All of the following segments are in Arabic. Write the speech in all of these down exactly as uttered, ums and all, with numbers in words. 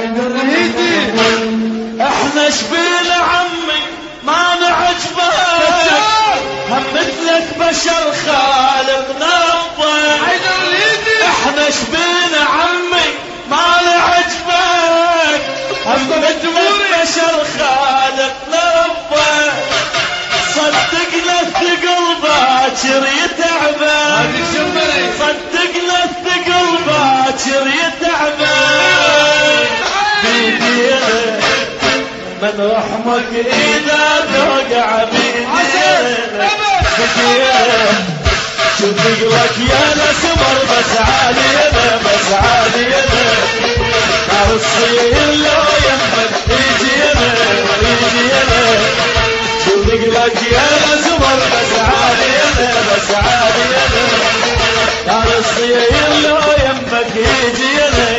احنا شبيل عمي ما نعجبك هم مثلك بشر خالقنا ربك. احنا شبيل عمي ما نعجبك هم مثلك بشر خالقنا ربك. صدقنا الثقل باكر يتعبك صدقنا الثقل باكر يتعبك. بيدينا من رحمك إذا توقع بيدينا شوف ثقلك يا نسمر بس علينا بس علينا نار الصير لو يمك يجينا يجينا شوف ثقلك يا نسمر بس علينا بس علينا نار الصير لو يمك يجينا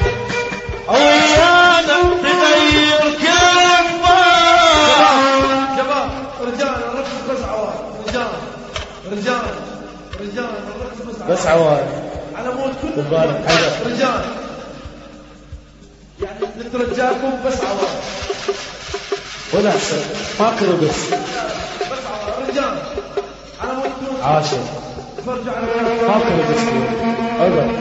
ويانا تغير كل اخبار. شباب رجال نركز بس عوار رجال رجال رجال نركز بس بس عوار على مود كل تبارك حاجه رجال يعني نترجاكم بس عوار ولا فاكروا بس بس عوار رجال على مود كل عاشر فرجع على فاكروا بس اقعد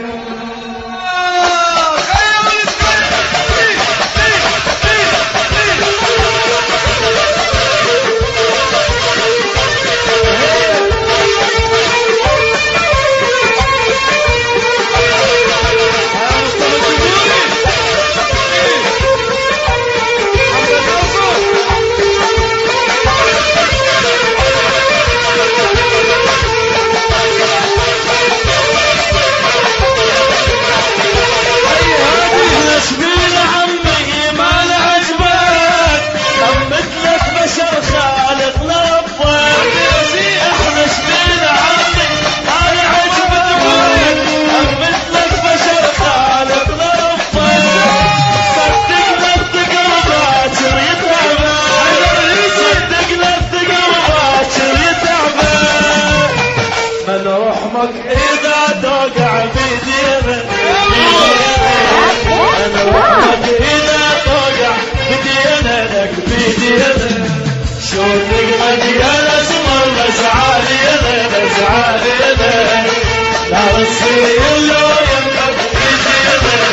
إذا توقع بدينا أنا وحدك إذا توقع بدينا لك بدينا شو تقعد يا نسمر بس علينا بس علينا لا تصير لو يمك بدينا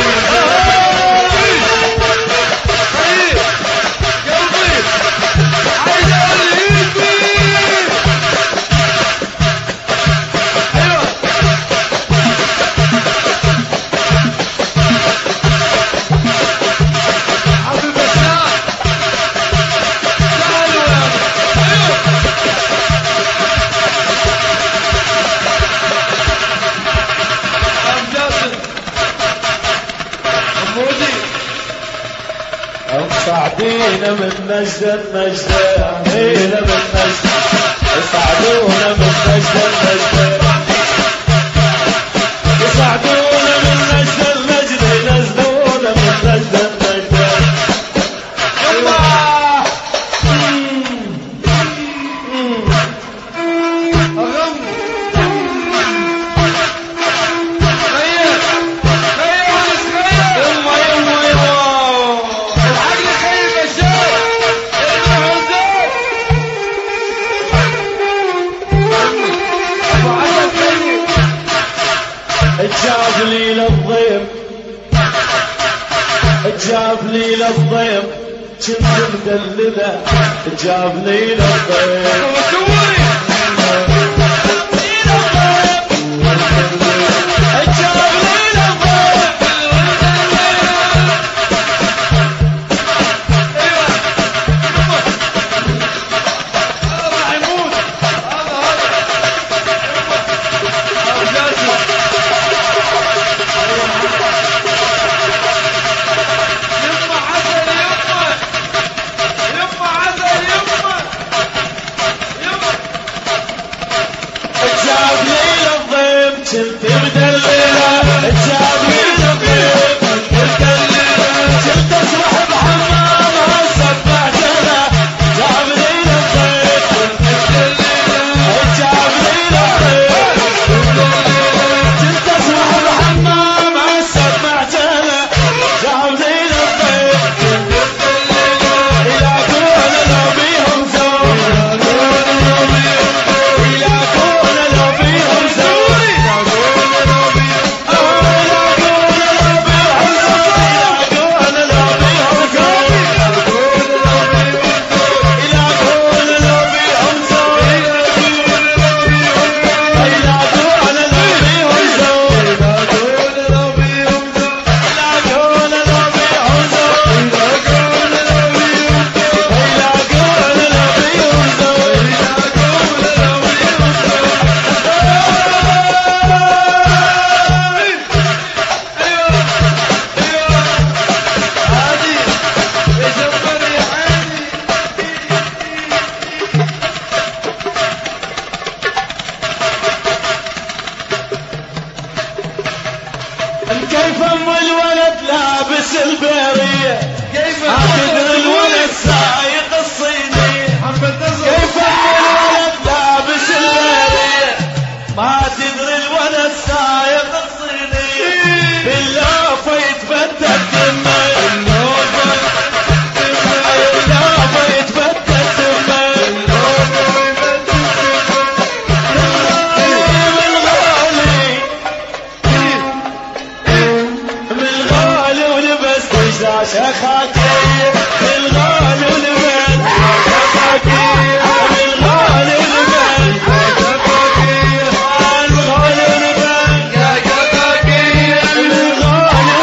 صعدينا من نجدة النجدة هينا من نجدة يصعدونا من نجدة النجدة يصعدونا من نجدة النجدة ينزلونا من نجدة النجدة الله أغم خير خير خير يما يما جاب لي للضيم جاب لي للضيم كنت مدلله جاب لي للضيم يما البيرية ما تدري الولد سايق الصينية كيف الولد لابس البيرية ما تدري الولد سايق الصينية باللافة يتفتت دمه باللافة يتفتت دمه بالغالي ولبس دشاشة خاكية بالغالي ولبس خاكية بالغالي ولبس خاكية بالغالي ولبس خاكية بالغالي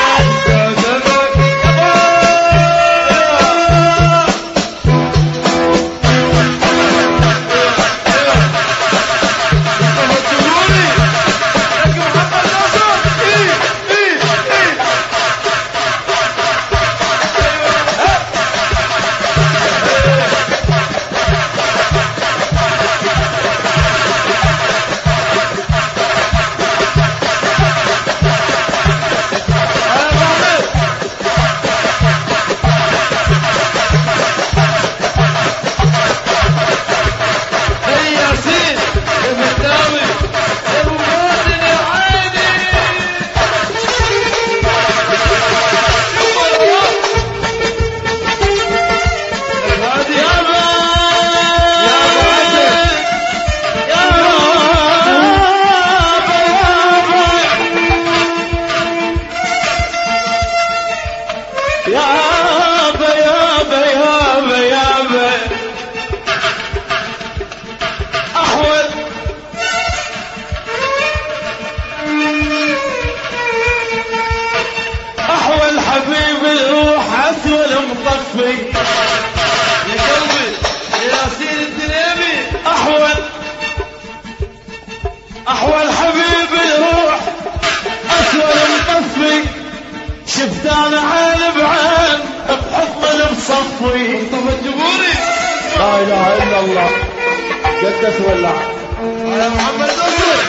يابا يابا يابا يابا أحول أحول حبيبي روح أسول مطفي يا قلبي يا ياسين الدنيمي أحول أحول حبيبي روح أسول مطفي شفت أنا عين بعين بحضن بصفي مصطفى الجبوري لا إله إلا الله جدة ولع على محمد نصر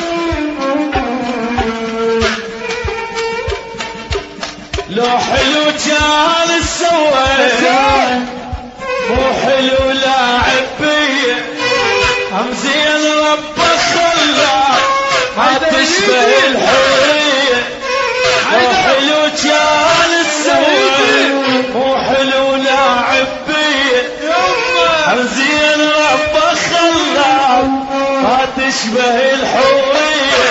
لو حلو كان السوي مو حلو لاعب بيه هم زين ربك خلاه ما تشبه الحورية لو حلو كان السوي مو حلو لاعب بيه هم زين ربك خلاه ما تشبه الحورية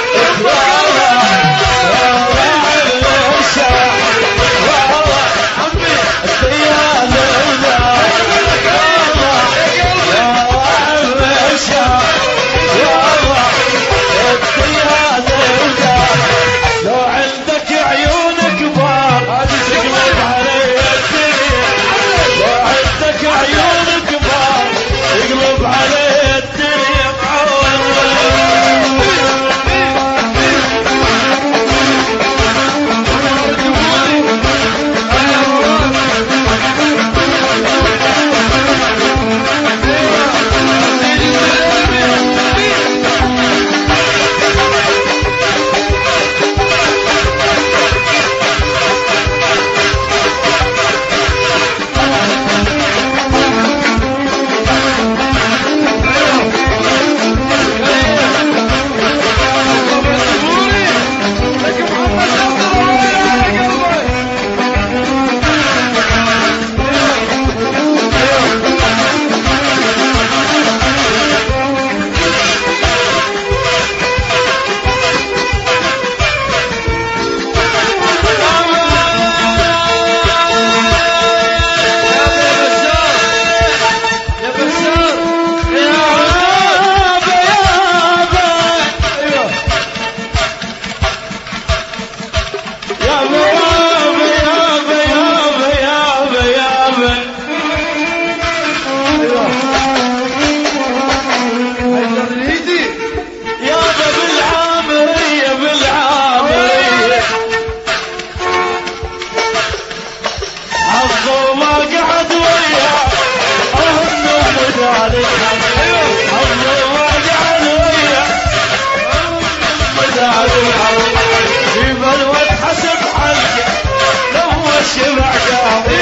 لو عندك عيون كبار تقلب علي الدنيا لو عندك عيون كبار تقلب علي الدنيا في بلوة حسب حلقه لو الشبع قاضي